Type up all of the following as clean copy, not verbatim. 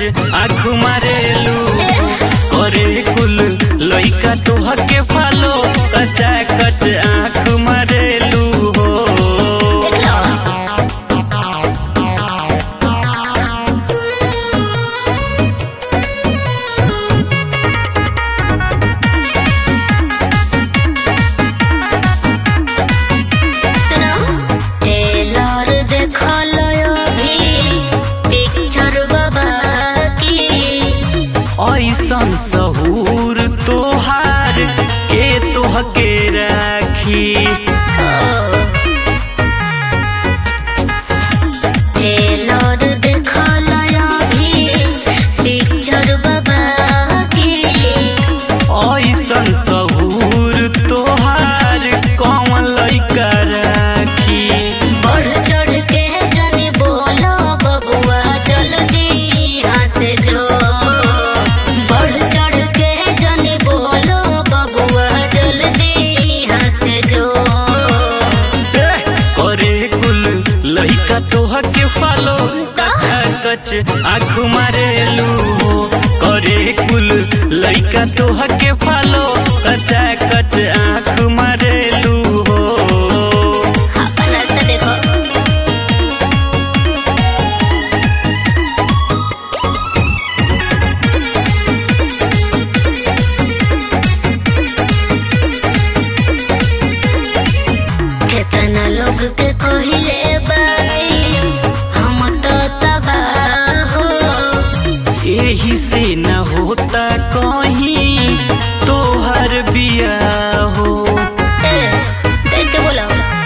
आँख मारेलू करे कुल लइका तोहके फॉलो कचा कच आँख मारेलू हो। ऐसन सहूर तोहार के तोहके राखी टेलर देखला भी पिक्चर बाबा की ऐसन सहूर तोहार कौन लइका राखी। बढ़ चढ़ के जने बोलो बबुआ जल्दी यहाँ से जो लइका तोहके फॉलो कचा कच आँख मारेलू हो करे कुल लइका तोहके फॉलो कचा कच आँख मारेलू हो। अपन रास्ता देखो कितना लोग के कहिले यही से न होता कहीं तोहर बिया हो। देख के बोला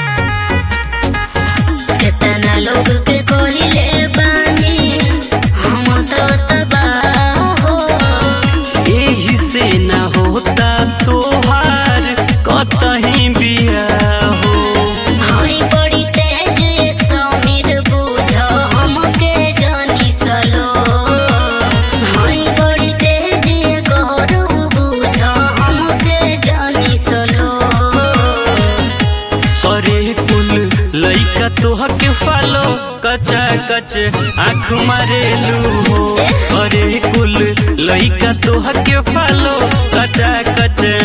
कितना लोग के कहिले बानी हम तो तबाह हो। यही से न होता तोहर कतहीं बिया हो। हई बड़ी तेज ये समीर बुझ हमके जानी सलो लइका तोहके फॉलो कचा कच आँख मारेलू हो करे कुल लइका तोहके फॉलो कचा कच